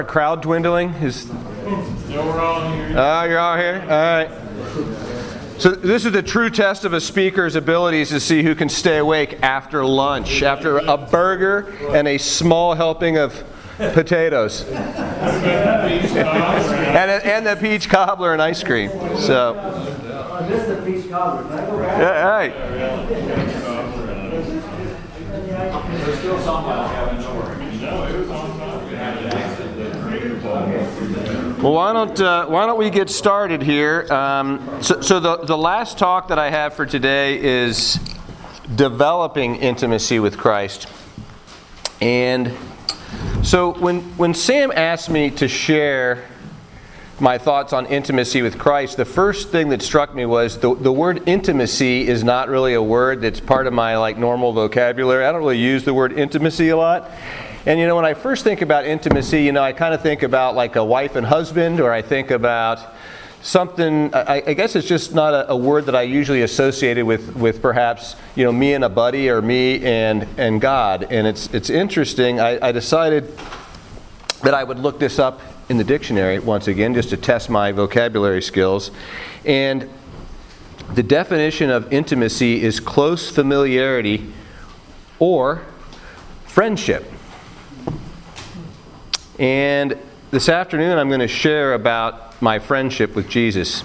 Crowd dwindling? Yeah, we're all here. Oh, you're all here? All right. So this is the true test of a speaker's abilities to see who can stay awake after lunch, after a burger and a small helping of potatoes. and the peach cobbler and ice cream. So. This is the peach cobbler. Can I go back? Yeah, all right. There's still some I haven't ordered. No, it was on time. Well, why don't we get started here? So the last talk that I have for today is developing intimacy with Christ. And so when Sam asked me to share my thoughts on intimacy with Christ, the first thing that struck me was the word intimacy is not really a word that's part of my normal vocabulary. I don't really use the word intimacy a lot. And when I first think about intimacy, I kind of think about like a wife and husband, or I think about something, I guess it's just not a word that I usually associated with perhaps, me and a buddy, or me and God. And it's interesting. I decided that I would look this up in the dictionary once again, just to test my vocabulary skills. And the definition of intimacy is close familiarity or friendship. And this afternoon I'm going to share about my friendship with Jesus.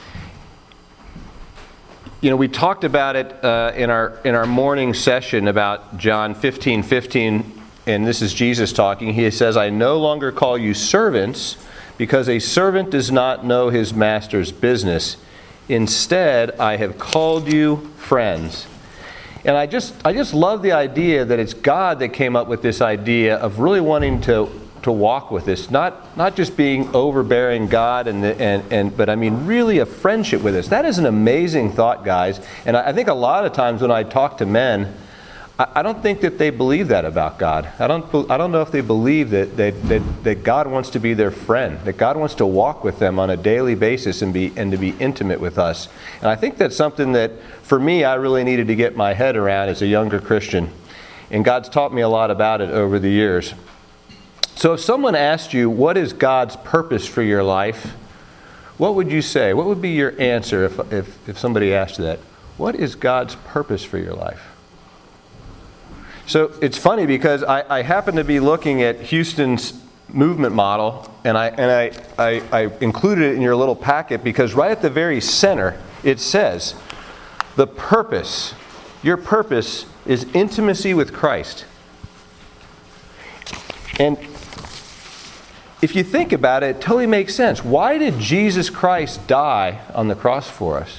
We talked about it in our morning session about John 15:15, and this is Jesus talking. He says, "I no longer call you servants, because a servant does not know his master's business. Instead, I have called you friends." And I just love the idea that it's God that came up with this idea of really wanting to walk with us, not just being overbearing God, but I mean really a friendship with us. That is an amazing thought, guys. And I think a lot of times when I talk to men, I don't think that they believe that about God. I don't know if they believe that God wants to be their friend, that God wants to walk with them on a daily basis and to be intimate with us. And I think that's something that, for me, I really needed to get my head around as a younger Christian. And God's taught me a lot about it over the years. So if someone asked you, what is God's purpose for your life? What would you say? What would be your answer if somebody asked that? What is God's purpose for your life? So it's funny because I happen to be looking at Houston's movement model, and I included it in your little packet because right at the very center it says, the purpose, your purpose is intimacy with Christ. And if you think about it, it totally makes sense. Why did Jesus Christ die on the cross for us?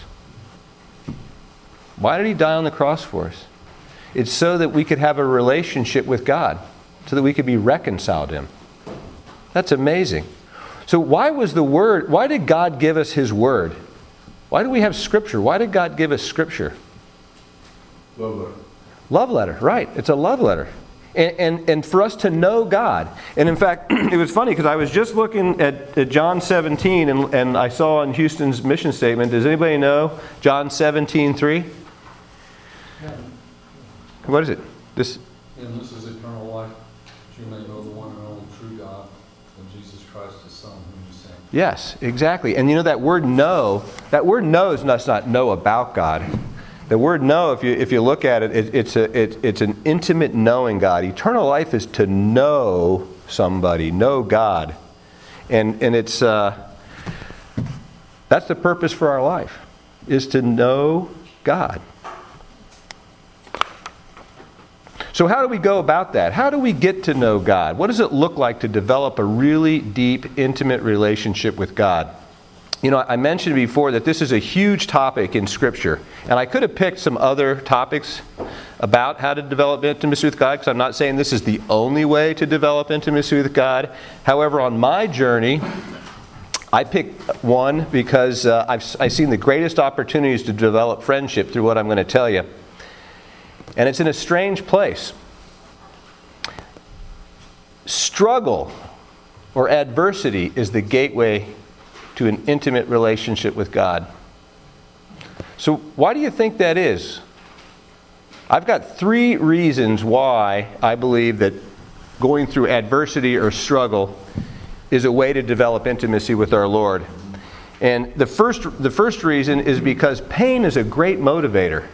Why did He die on the cross for us? It's so that we could have a relationship with God, so that we could be reconciled to Him. That's amazing. So why did God give us His Word? Why do we have Scripture? Why did God give us Scripture? Love letter. Love letter, right. It's a love letter. And for us to know God. And in fact, it was funny because I was just looking at John 17 and I saw in Houston's mission statement, does anybody know John 17:3? Yeah. What is it? And this is eternal life, that you may know the one and only true God, and Jesus Christ, His Son, whom you sent. Yes, exactly. And that word know is not know about God. The word know, if you look at it, it's an intimate knowing God. Eternal life is to know somebody, know God. And it's that's the purpose for our life, is to know God. So how do we go about that? How do we get to know God? What does it look like to develop a really deep, intimate relationship with God? I mentioned before that this is a huge topic in Scripture. And I could have picked some other topics about how to develop intimacy with God, because I'm not saying this is the only way to develop intimacy with God. However, on my journey, I picked one because I've seen the greatest opportunities to develop friendship through what I'm going to tell you. And it's in a strange place. Struggle or adversity is the gateway to an intimate relationship with God. So why do you think that is? I've got 3 reasons why I believe that going through adversity or struggle is a way to develop intimacy with our Lord. And the first reason is because pain is a great motivator.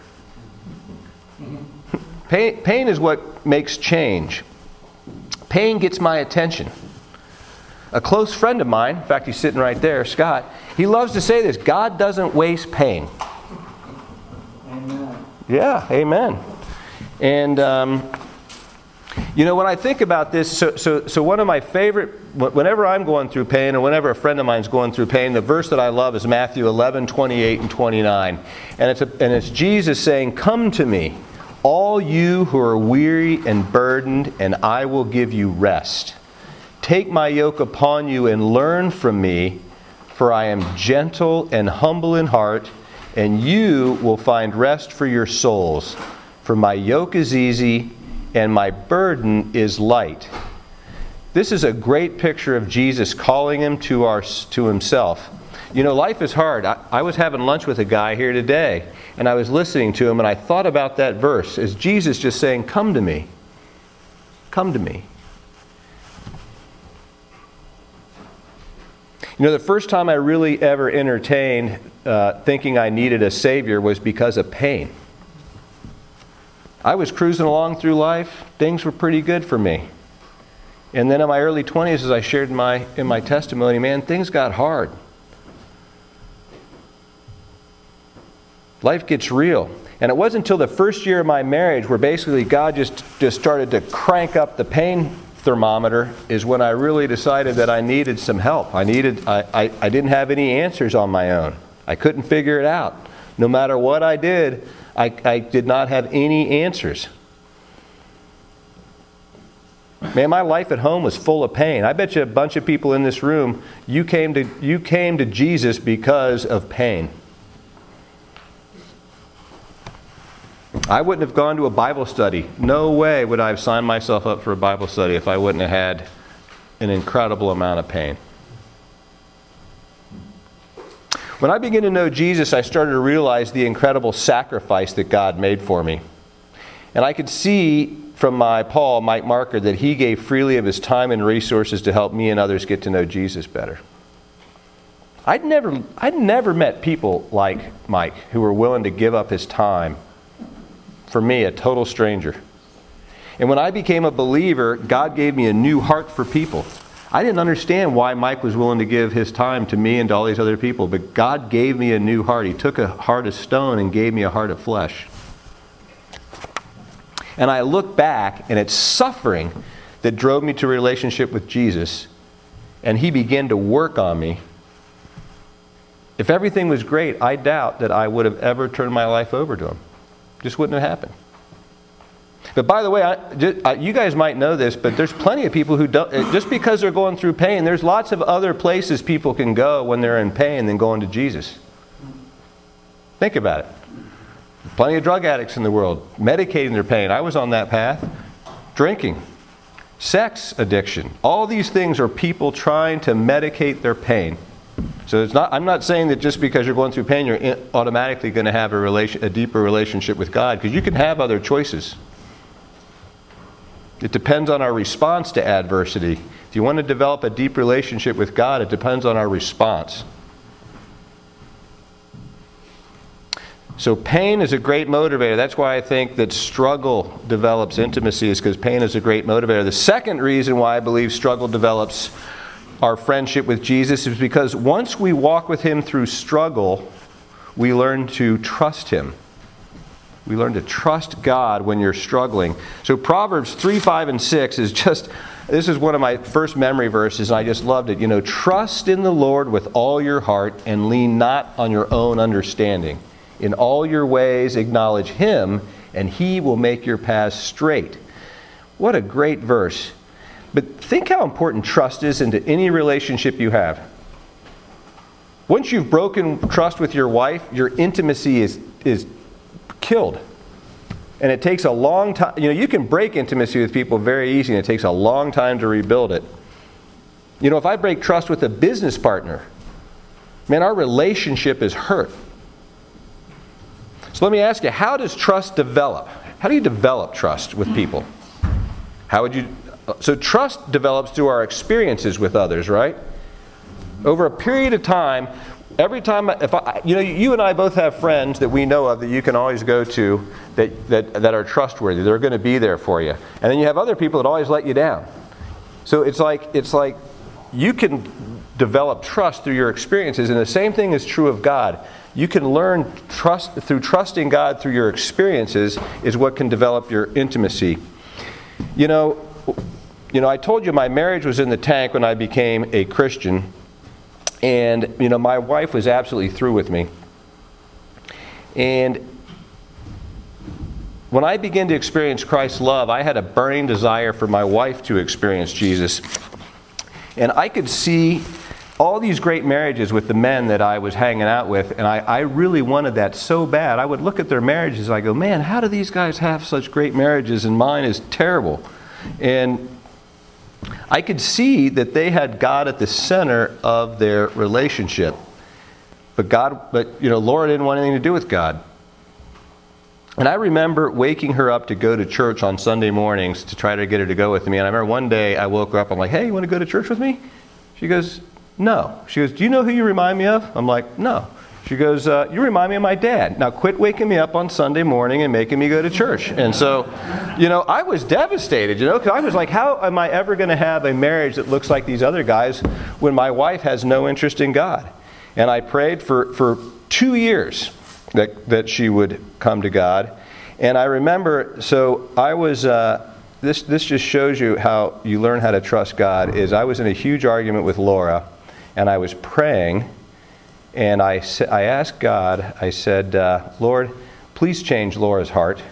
Pain is what makes change. Pain gets my attention. A close friend of mine, in fact, he's sitting right there, Scott, he loves to say this: God doesn't waste pain. Amen. Yeah, amen. And, when I think about this, so one of my favorite, whenever I'm going through pain or whenever a friend of mine's going through pain, the verse that I love is Matthew 11:28 and 29. And it's Jesus saying, "Come to me, all you who are weary and burdened, and I will give you rest. Take my yoke upon you and learn from me, for I am gentle and humble in heart, and you will find rest for your souls. For my yoke is easy and my burden is light." This is a great picture of Jesus calling him to himself. Life is hard. I was having lunch with a guy here today, and I was listening to him, and I thought about that verse as Jesus just saying, "Come to me. Come to me." The first time I really ever entertained thinking I needed a Savior was because of pain. I was cruising along through life. Things were pretty good for me. And then in my early 20s, as I shared in my testimony, man, things got hard. Life gets real. And it wasn't until the first year of my marriage where basically God just started to crank up the pain thermometer is when I really decided that I needed some help. I didn't have any answers on my own. I couldn't figure it out. No matter what I did, I did not have any answers. Man, my life at home was full of pain. I bet you a bunch of people in this room, you came to Jesus because of pain. I wouldn't have gone to a Bible study. No way would I have signed myself up for a Bible study if I wouldn't have had an incredible amount of pain. When I began to know Jesus, I started to realize the incredible sacrifice that God made for me. And I could see from my Paul, Mike Marker, that he gave freely of his time and resources to help me and others get to know Jesus better. I'd never met people like Mike who were willing to give up his time for me, a total stranger. And when I became a believer, God gave me a new heart for people. I didn't understand why Mike was willing to give his time to me and to all these other people, but God gave me a new heart. He took a heart of stone and gave me a heart of flesh. And I look back, and it's suffering that drove me to a relationship with Jesus, and He began to work on me. If everything was great, I doubt that I would have ever turned my life over to Him. Just wouldn't have happened. But by the way, you guys might know this, but there's plenty of people who don't, just because they're going through pain, there's lots of other places people can go when they're in pain than going to Jesus. Think about it. Plenty of drug addicts in the world, medicating their pain. I was on that path. Drinking, sex addiction. All these things are people trying to medicate their pain. So I'm not saying that just because you're going through pain, you're automatically going to have a deeper relationship with God, because you can have other choices. It depends on our response to adversity. If you want to develop a deep relationship with God, it depends on our response. So pain is a great motivator. That's why I think that struggle develops intimacy, is because pain is a great motivator. The second reason why I believe struggle develops our friendship with Jesus is because once we walk with Him through struggle, we learn to trust Him. We learn to trust God when you're struggling. So Proverbs 3, 5, and 6 is this is one of my first memory verses, and I just loved it. Trust in the Lord with all your heart and lean not on your own understanding. In all your ways acknowledge Him, and He will make your paths straight. What a great verse. But think how important trust is into any relationship you have. Once you've broken trust with your wife, your intimacy is killed. And it takes a long time. You can break intimacy with people very easy, and it takes a long time to rebuild it. If I break trust with a business partner, man, our relationship is hurt. So let me ask you, how does trust develop? How do you develop trust with people? So trust develops through our experiences with others, right? Over a period of time, every time, you and I both have friends that we know of that you can always go to that are trustworthy. They're going to be there for you. And then you have other people that always let you down. So it's like you can develop trust through your experiences, and the same thing is true of God. You can learn trust through trusting God through your experiences is what can develop your intimacy. You know, I told you my marriage was in the tank when I became a Christian. And, my wife was absolutely through with me. And when I began to experience Christ's love, I had a burning desire for my wife to experience Jesus. And I could see all these great marriages with the men that I was hanging out with, and I really wanted that so bad. I would look at their marriages and I go, man, how do these guys have such great marriages and mine is terrible? And I could see that they had God at the center of their relationship. But Laura didn't want anything to do with God. And I remember waking her up to go to church on Sunday mornings to try to get her to go with me. And I remember one day I woke her up, I'm like, hey, you want to go to church with me? She goes, no. She goes, do you know who you remind me of? I'm like, no. She goes, you remind me of my dad. Now quit waking me up on Sunday morning and making me go to church. And so, I was devastated, because I was like, how am I ever going to have a marriage that looks like these other guys when my wife has no interest in God? And I prayed for 2 years that she would come to God. And I remember, so I was, this just shows you how you learn how to trust God, is I was in a huge argument with Laura, and I was praying. And I asked God, I said, Lord, please change Laura's heart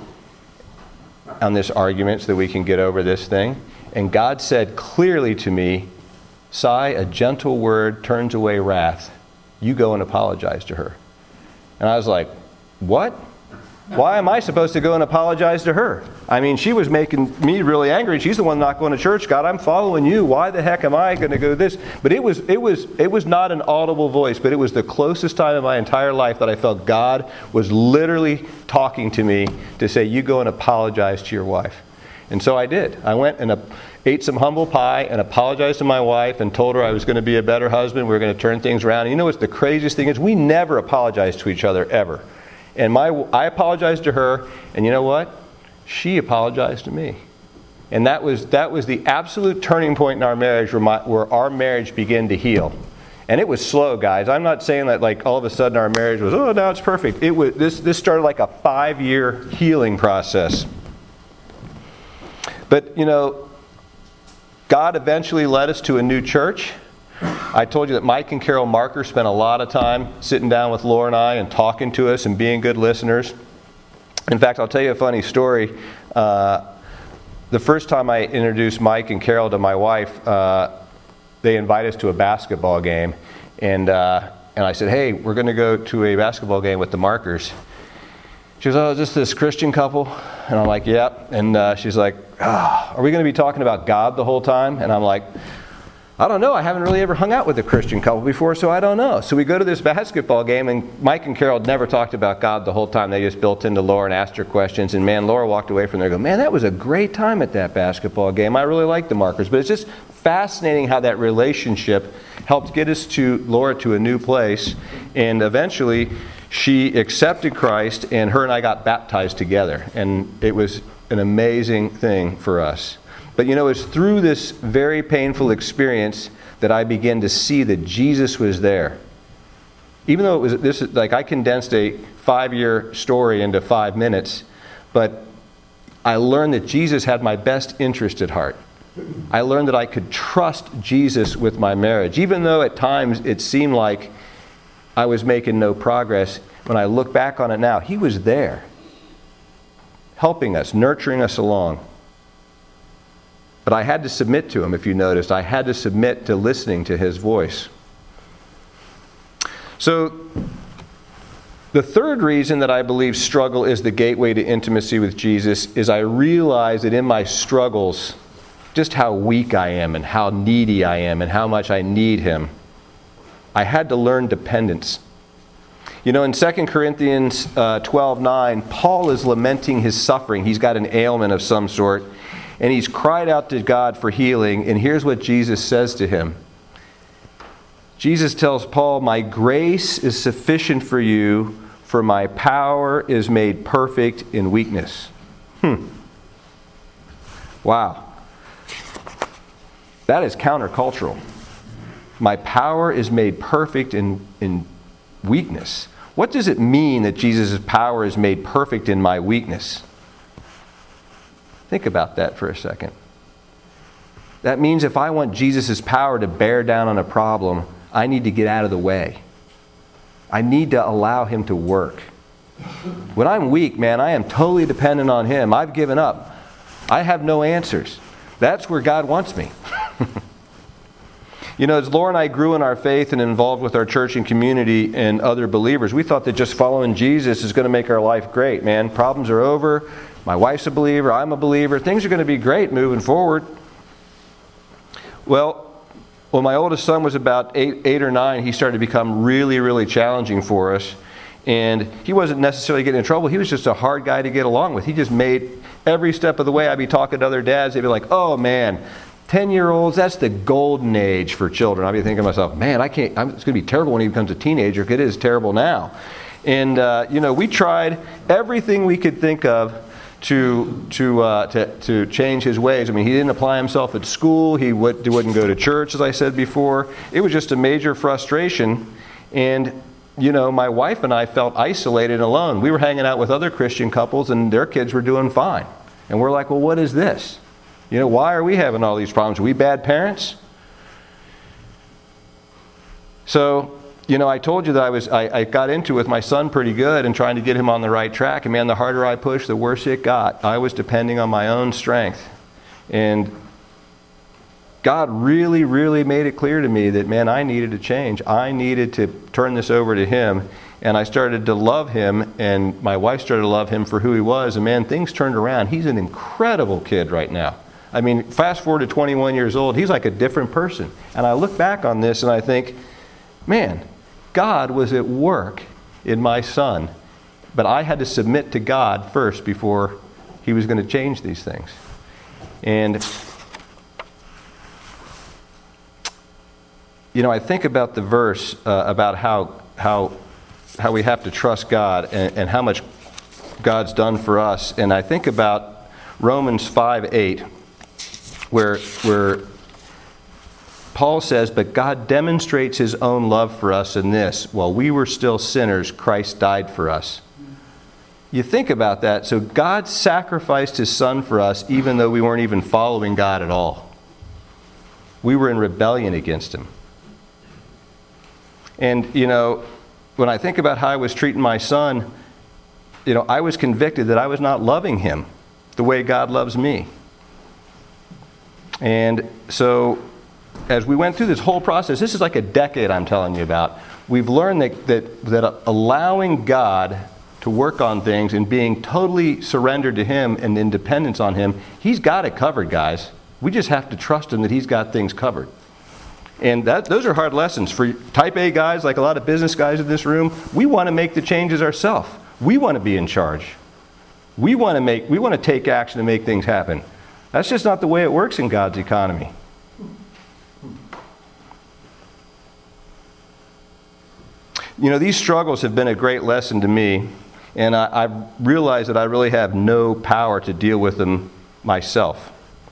on this argument so that we can get over this thing. And God said clearly to me, Cy, a gentle word turns away wrath. You go and apologize to her. And I was like, what? Why am I supposed to go and apologize to her? I mean, she was making me really angry. She's the one not going to church. God, I'm following you. Why the heck am I going to go this? But it was not an audible voice, but it was the closest time in my entire life that I felt God was literally talking to me to say, you go and apologize to your wife. And so I did. I went and ate some humble pie and apologized to my wife and told her I was going to be a better husband. We were going to turn things around. And you know what the craziest thing is? We never apologize to each other, ever. And I apologized to her, and you know what? She apologized to me. And that was the absolute turning point in our marriage where our marriage began to heal. And it was slow, guys. I'm not saying that like all of a sudden our marriage was, oh, now it's perfect. It was this started like a 5-year healing process. But, God eventually led us to a new church. I told you that Mike and Carol Marker spent a lot of time sitting down with Laura and I and talking to us and being good listeners. In fact, I'll tell you a funny story. The first time I introduced Mike and Carol to my wife, they invited us to a basketball game. And I said, hey, we're going to go to a basketball game with the Markers. She goes, oh, is this Christian couple? And I'm like, yep. And she's like, are we going to be talking about God the whole time? And I'm like, I don't know. I haven't really ever hung out with a Christian couple before, so I don't know. So we go to this basketball game, and Mike and Carol had never talked about God the whole time. They just built into Laura and asked her questions. And man, Laura walked away from there and go, man, that was a great time at that basketball game. I really like the Markers. But it's just fascinating how that relationship helped get us Laura to a new place. And eventually, she accepted Christ, and her and I got baptized together. And it was an amazing thing for us. But it's through this very painful experience that I began to see that Jesus was there. Even though I condensed a 5-year story into 5 minutes, but I learned that Jesus had my best interest at heart. I learned that I could trust Jesus with my marriage. Even though at times it seemed like I was making no progress, when I look back on it now, He was there, helping us, nurturing us along. But I had to submit to Him, if you noticed. I had to submit to listening to His voice. So, the third reason that I believe struggle is the gateway to intimacy with Jesus is I realize that in my struggles, just how weak I am and how needy I am and how much I need Him. I had to learn dependence. In 2 Corinthians 12:9, Paul is lamenting his suffering. He's got an ailment of some sort. and he's cried out to God for healing, and here's what Jesus says to him. Jesus tells Paul, "My grace is sufficient for you, for my power is made perfect in weakness." Wow. That is countercultural. My power is made perfect in weakness. What does it mean that Jesus' power is made perfect in my weakness? Think about that for a second. That means if I want Jesus' power to bear down on a problem, I need to get out of the way. I need to allow him to work. When I'm weak, man, I am totally dependent on him. I've given up. I have no answers. That's where God wants me. You know, as Laura and I grew in our faith and involved with our church and community and other believers, we thought that just following Jesus is going to make our life great, man. Problems are over. My wife's a believer. I'm a believer. Things are going to be great moving forward. Well, when my oldest son was about eight or nine, he started to become really, really challenging for us. And he wasn't necessarily getting in trouble. He was just a hard guy to get along with. He just made every step of the way. I'd be talking to other dads. They'd be like, "Oh, man, 10-year-olds, that's the golden age for children." I'd be thinking to myself, man, it's going to be terrible when he becomes a teenager. It is terrible now. And, we tried everything we could think of to change his ways. I mean, he didn't apply himself at school. He wouldn't go to church, as I said before. It was just a major frustration. And, my wife and I felt isolated and alone. We were hanging out with other Christian couples, and their kids were doing fine. And we're like, well, what is this? Why are we having all these problems? Are we bad parents? So, I told you that I got into it with my son pretty good and trying to get him on the right track. And man, the harder I pushed, the worse it got. I was depending on my own strength. And God really, really made it clear to me that, man, I needed to change. I needed to turn this over to him. And I started to love him, and my wife started to love him for who he was. And man, things turned around. He's an incredible kid right now. I mean, fast forward to 21 years old, he's like a different person. And I look back on this and I think, man, God was at work in my son. But I had to submit to God first before he was going to change these things. And, I think about the verse about how we have to trust God and how much God's done for us. And I think about Romans 5:8. Where Paul says, "But God demonstrates his own love for us in this: while we were still sinners, Christ died for us." You think about that. So God sacrificed his son for us even though we weren't even following God at all. We were in rebellion against him. And, when I think about how I was treating my son, I was convicted that I was not loving him the way God loves me. And so, as we went through this whole process, this is like a decade I'm telling you about, we've learned that allowing God to work on things and being totally surrendered to him and in dependence on him, he's got it covered, guys. We just have to trust him that he's got things covered. And those are hard lessons. For type A guys, like a lot of business guys in this room, we want to make the changes ourselves. We want to be in charge. We want to take action and make things happen. That's just not the way it works in God's economy. These struggles have been a great lesson to me, and I've realized that I really have no power to deal with them myself.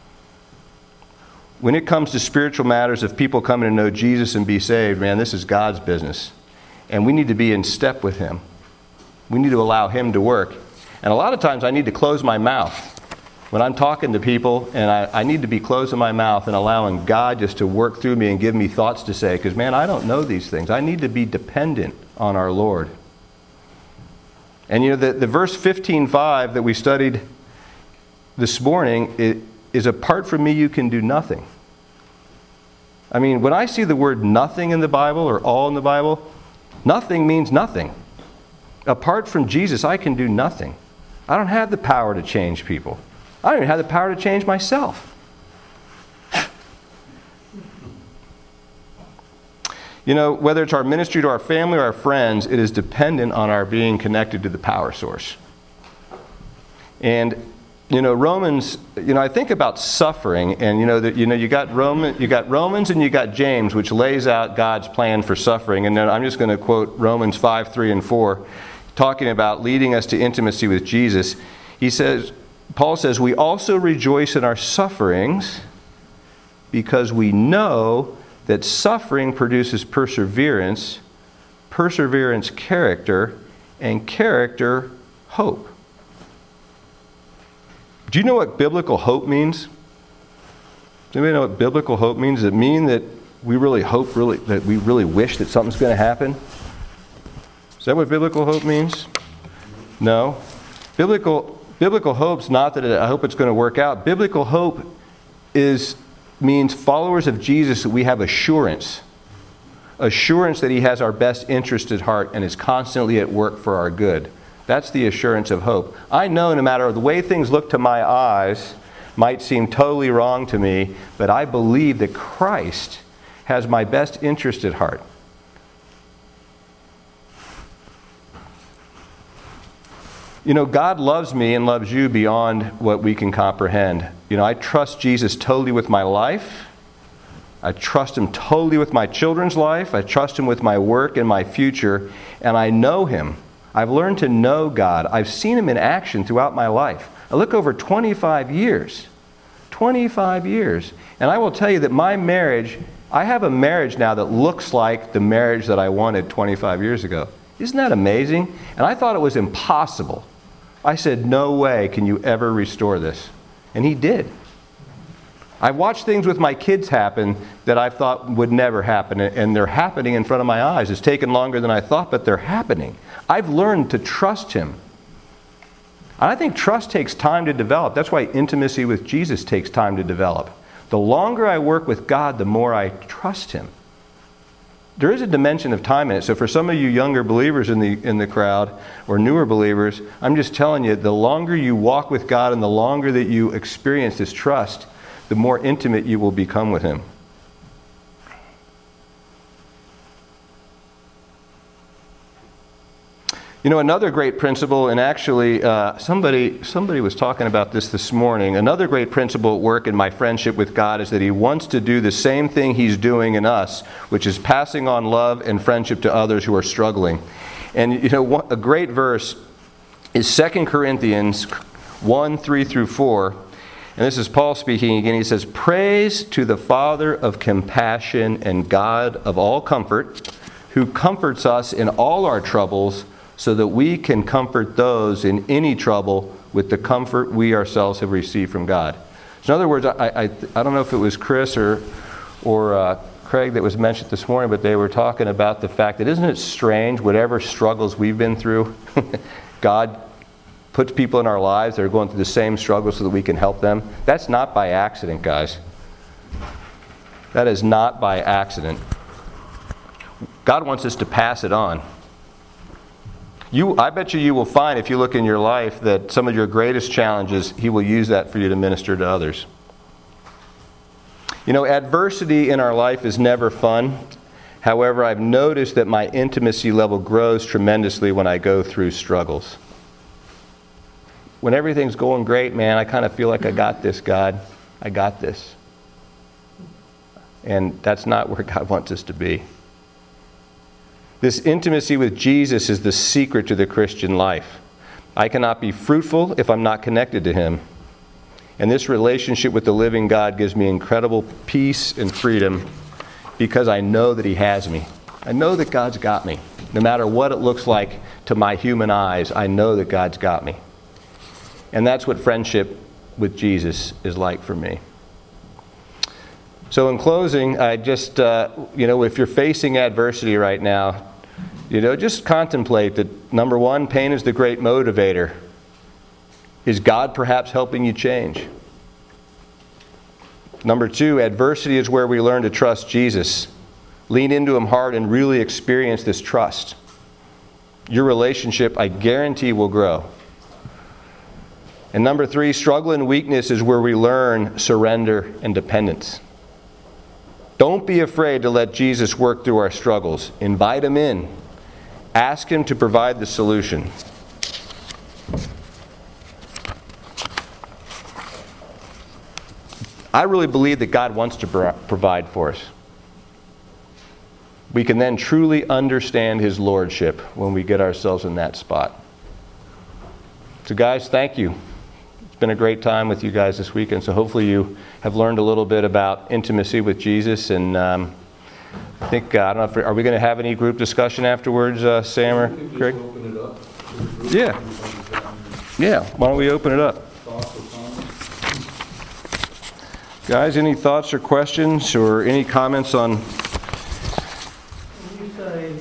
When it comes to spiritual matters, if people come to know Jesus and be saved, man, this is God's business. And we need to be in step with him. We need to allow him to work. And a lot of times I need to close my mouth. When I'm talking to people, and I need to be closing my mouth and allowing God just to work through me and give me thoughts to say, because, man, I don't know these things. I need to be dependent on our Lord. And, the verse 15:5 that we studied this morning is apart from me you can do nothing. I mean, when I see the word nothing in the Bible or all in the Bible, nothing means nothing. Apart from Jesus, I can do nothing. I don't have the power to change people. I don't even have the power to change myself. Whether it's our ministry to our family or our friends, it is dependent on our being connected to the power source. And, Romans, I think about suffering, and you got Romans and you got James, which lays out God's plan for suffering. And then I'm just going to quote Romans 5, 3, and 4, talking about leading us to intimacy with Jesus. Paul says, we also rejoice in our sufferings because we know that suffering produces perseverance, perseverance character, and character hope. Do you know what biblical hope means? Does anybody know what biblical hope means? Does it mean that we really hope, that we really wish that something's going to happen? Is that what biblical hope means? No. Biblical hope's not that I hope it's going to work out. Biblical hope means followers of Jesus, that we have assurance that He has our best interest at heart and is constantly at work for our good. That's the assurance of hope. I know no matter the way things look to my eyes might seem totally wrong to me, but I believe that Christ has my best interest at heart. God loves me and loves you beyond what we can comprehend. I trust Jesus totally with my life. I trust Him totally with my children's life. I trust Him with my work and my future. And I know Him. I've learned to know God. I've seen Him in action throughout my life. I look over 25 years. 25 years. And I will tell you that my marriage, I have a marriage now that looks like the marriage that I wanted 25 years ago. Isn't that amazing? And I thought it was impossible. I said, no way can you ever restore this. And He did. I've watched things with my kids happen that I thought would never happen, and they're happening in front of my eyes. It's taken longer than I thought, but they're happening. I've learned to trust Him. And I think trust takes time to develop. That's why intimacy with Jesus takes time to develop. The longer I work with God, the more I trust Him. There is a dimension of time in it. So for some of you younger believers in the crowd, or newer believers, I'm just telling you, the longer you walk with God and the longer that you experience this trust, the more intimate you will become with Him. Another great principle, and actually somebody was talking about this morning, another great principle at work in my friendship with God is that He wants to do the same thing He's doing in us, which is passing on love and friendship to others who are struggling. And a great verse is 2 Corinthians 1, 3 through 4. And this is Paul speaking again. He says, praise to the Father of compassion and God of all comfort, who comforts us in all our troubles, so that we can comfort those in any trouble with the comfort we ourselves have received from God. So in other words, I don't know if it was Chris or Craig that was mentioned this morning, but they were talking about the fact that isn't it strange, whatever struggles we've been through, God puts people in our lives that are going through the same struggles so that we can help them. That's not by accident, guys. That is not by accident. God wants us to pass it on. I bet you will find, if you look in your life, that some of your greatest challenges, He will use that for you to minister to others. Adversity in our life is never fun. However, I've noticed that my intimacy level grows tremendously when I go through struggles. When everything's going great, man, I kind of feel like I got this, God. I got this. And that's not where God wants us to be. This intimacy with Jesus is the secret to the Christian life. I cannot be fruitful if I'm not connected to Him. And this relationship with the living God gives me incredible peace and freedom because I know that He has me. I know that God's got me. No matter what it looks like to my human eyes, I know that God's got me. And that's what friendship with Jesus is like for me. So in closing, I just, if you're facing adversity right now, just contemplate that, number one, pain is the great motivator. Is God perhaps helping you change? Number two, adversity is where we learn to trust Jesus. Lean into Him hard and really experience this trust. Your relationship, I guarantee, will grow. And number three, struggle and weakness is where we learn surrender and dependence. Don't be afraid to let Jesus work through our struggles. Invite Him in. Ask Him to provide the solution. I really believe that God wants to provide for us. We can then truly understand His lordship when we get ourselves in that spot. So guys, thank you. It's been a great time with you guys this weekend. So hopefully you have learned a little bit about intimacy with Jesus. And I think, I don't know, are we going to have any group discussion afterwards, Sam or Craig? Open it up to the group. Yeah. Yeah, why don't we open it up? Thoughts or comments? Guys, any thoughts or questions or any comments on... When you say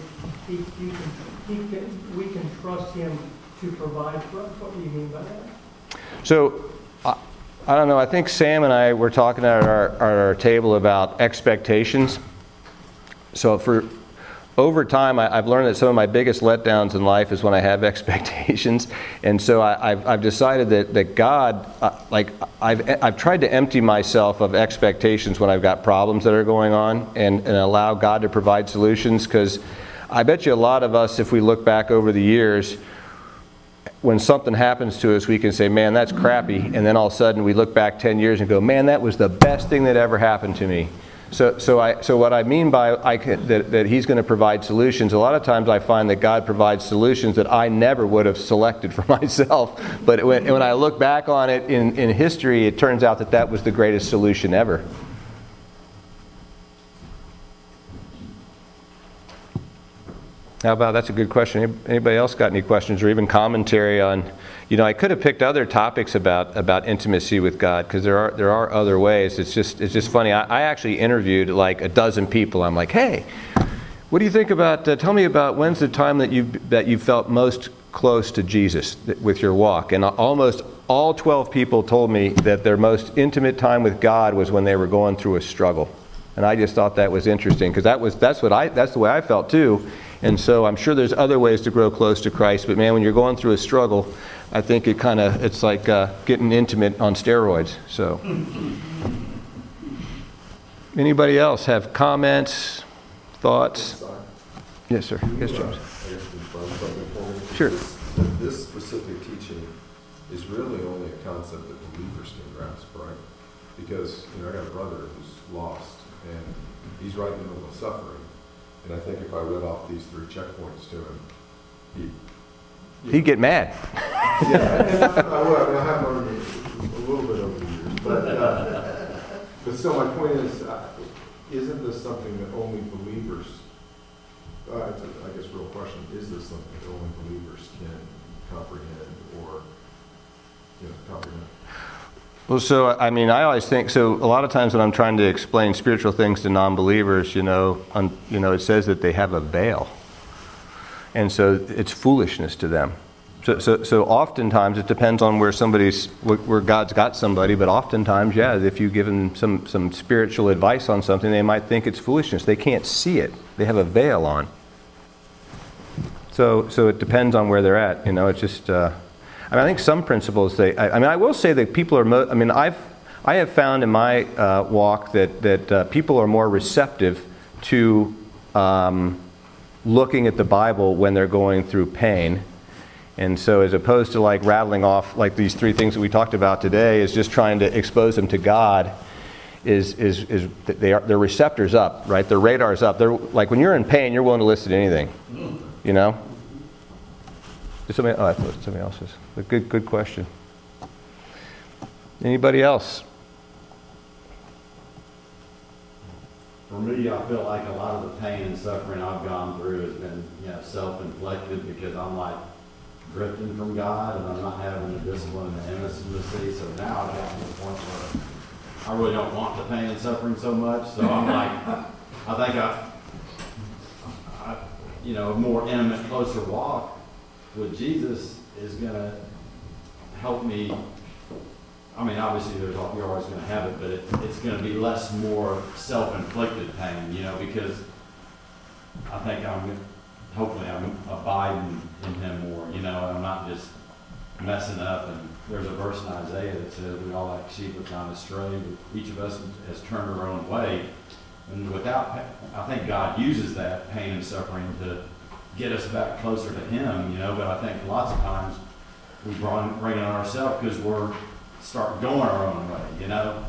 we can trust Him to provide for us, what do you mean by that? So, I don't know, I think Sam and I were talking at our table about expectations. So over time, I've learned that some of my biggest letdowns in life is when I have expectations. And so I've decided that God, I've tried to empty myself of expectations when I've got problems that are going on and allow God to provide solutions. Because I bet you a lot of us, if we look back over the years, when something happens to us, we can say, man, that's crappy. And then all of a sudden we look back 10 years and go, man, that was the best thing that ever happened to me. So what I mean by that He's going to provide solutions, a lot of times I find that God provides solutions that I never would have selected for myself. But when I look back on it in history, it turns out that was the greatest solution ever. How about, that's a good question. Anybody else got any questions or even commentary on, I could have picked other topics about intimacy with God, because there are other ways. It's just funny. I actually interviewed like a dozen people. I'm like, hey, what do you think about, tell me about when's the time that you felt most close to Jesus with your walk? And almost all 12 people told me that their most intimate time with God was when they were going through a struggle. And I just thought that was interesting, because that's the way I felt too. And so I'm sure there's other ways to grow close to Christ, but man, when you're going through a struggle, I think it's like getting intimate on steroids. So, anybody else have comments, thoughts? Yes, sir. Yes, James. Sure. This specific teaching is really only a concept that believers can grasp, right? Because I got a brother who's lost, and he's right in the middle of suffering. And I think if I read off these 3 checkpoints to him, he'd get mad. Yeah, I would. I have learned a little bit over the years. But still, my point is, isn't this something that only believers, it's a, I guess, real question, is this something that only believers can comprehend or, comprehend? Well, so, I always think, so a lot of times when I'm trying to explain spiritual things to non-believers, it says that they have a veil. And so it's foolishness to them. So oftentimes it depends on where God's got somebody, but oftentimes, yeah, if you give them some spiritual advice on something, they might think it's foolishness. They can't see it. They have a veil on. So it depends on where they're at. It's just... I think some principles I will say that people are. I have found in my walk that people are more receptive to looking at the Bible when they're going through pain, and so as opposed to like rattling off like these 3 things that we talked about today, is just trying to expose them to God. Their receptors up, right? Their radar's up. They're like, when you're in pain, you're willing to listen to anything, I thought somebody else's. But good question. Anybody else? For me, I feel like a lot of the pain and suffering I've gone through has been, self-inflicted, because I'm like drifting from God and I'm not having the discipline and the intimacy. So now I've gotten to the point where I really don't want the pain and suffering so much. So I'm like, I think a more intimate, closer walk with Jesus is going to help me. Obviously you're always going to have it, but it's going to be more self-inflicted pain, because I think hopefully I'm abiding in Him more, and I'm not just messing up. And there's a verse in Isaiah that says we all like sheep have gone astray, but each of us has turned our own way. And I think God uses that pain and suffering to get us back closer to Him, but I think lots of times we bring it on ourselves because we're start going our own way,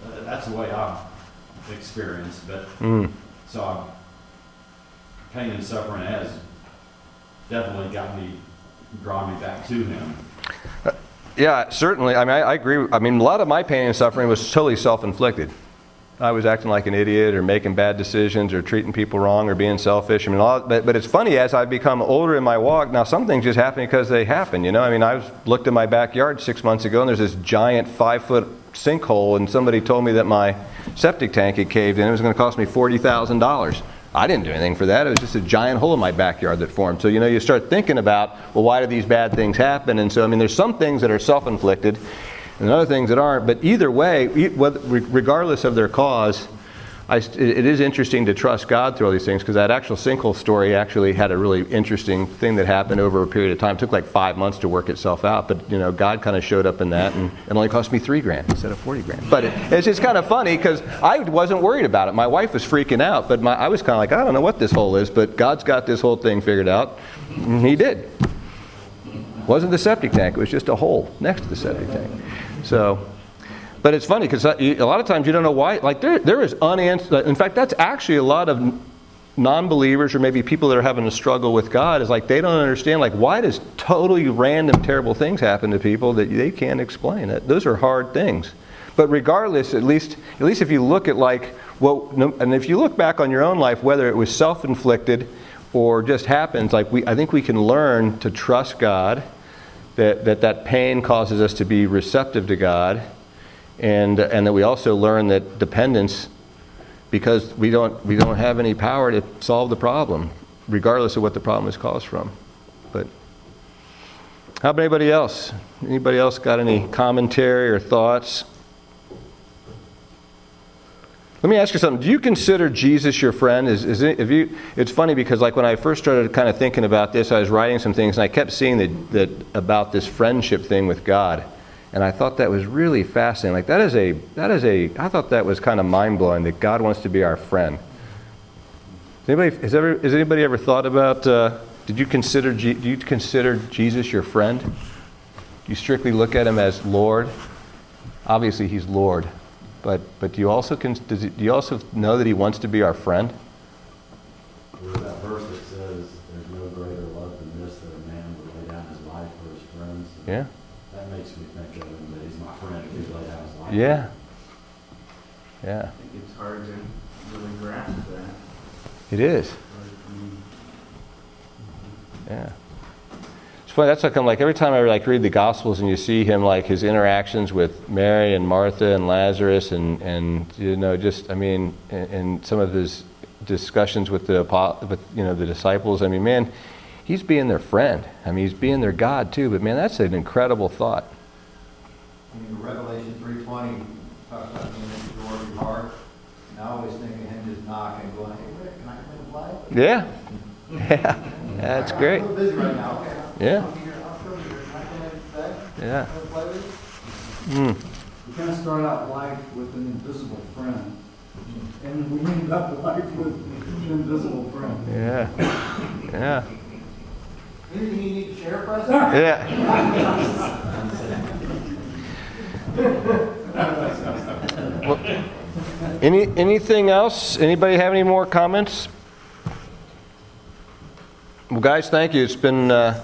That's the way I've experienced, but, so pain and suffering has definitely drawn me back to him. Yeah, certainly. I mean, I agree. I mean, a lot of my pain and suffering was totally self-inflicted. I was acting like an idiot or making bad decisions or treating people wrong or being selfish. I mean, but it's funny, as I've become older in my walk, now some things just happen because they happen, you know? I mean, looked in my backyard 6 months ago and there's this giant 5-foot sinkhole, and somebody told me that my septic tank had caved in. It was going to cost me $40,000. I didn't do anything for that. It was just a giant hole in my backyard that formed. So, you know, you start thinking about, well, why do these bad things happen? And so, I mean, there's some things that are self-inflicted and other things that aren't. But either way, regardless of their cause, it is interesting to trust God through all these things, because that actual sinkhole story actually had a really interesting thing that happened over a period of time. It took like 5 months to work itself out, but you know, God kind of showed up in that, and it only cost me $3,000 instead of $40,000. But it's just kind of funny because I wasn't worried about it. My wife was freaking out, but I was kind of like, I don't know what this hole is, but God's got this whole thing figured out. And He did. It wasn't the septic tank; it was just a hole next to the septic tank. So. But it's funny because a lot of times you don't know why. Like there is unanswered. In fact, that's actually a lot of non-believers or maybe people that are having a struggle with God. Is like they don't understand. Like, why does totally random, terrible things happen to people that they can't explain? Those are hard things. But regardless, at least if you look at and if you look back on your own life, whether it was self-inflicted or just happens, I think we can learn to trust God. That pain causes us to be receptive to God. And that we also learn that dependence, because we don't have any power to solve the problem, regardless of what the problem is caused from. But how about anybody else? Anybody else got any commentary or thoughts? Let me ask you something. Do you consider Jesus your friend? It's funny because like when I first started kind of thinking about this, I was writing some things and I kept seeing that about this friendship thing with God. And I thought that was really fascinating. Like I thought that was kind of mind-blowing that God wants to be our friend. Has anybody ever thought about, do you consider Jesus your friend? Do you strictly look at him as Lord? Obviously he's Lord. But do you also know that he wants to be our friend? There's that verse that says, there's no greater love than this, that a man would lay down his life for his friends. Yeah. That makes me think of him, that he's my friend if he's laid down his life. Yeah. Yeah. I think it's hard to really grasp that. It is. Yeah. It's funny. That's like every time I read the Gospels and you see him his interactions with Mary and Martha and Lazarus and you know and some of his discussions with the disciples. I mean, man. He's being their friend. I mean, he's being their God too. But man, that's an incredible thought. Revelation 3:20 talks about being at the door of your heart. And I always think of him just knocking, going, "Hey, Rick, can I come in and play?" Yeah. That's great. I'm a little busy right now. Okay. Yeah. I'll be here. I'll come here. Can I come in today? Yeah. Come and play with you? We kind of start out life with an invisible friend, and we end up life with an invisible friend. Yeah. Yeah. Anything you need to share, President? Yeah. Well, anything else? Anybody have any more comments? Well, guys, thank you. It's been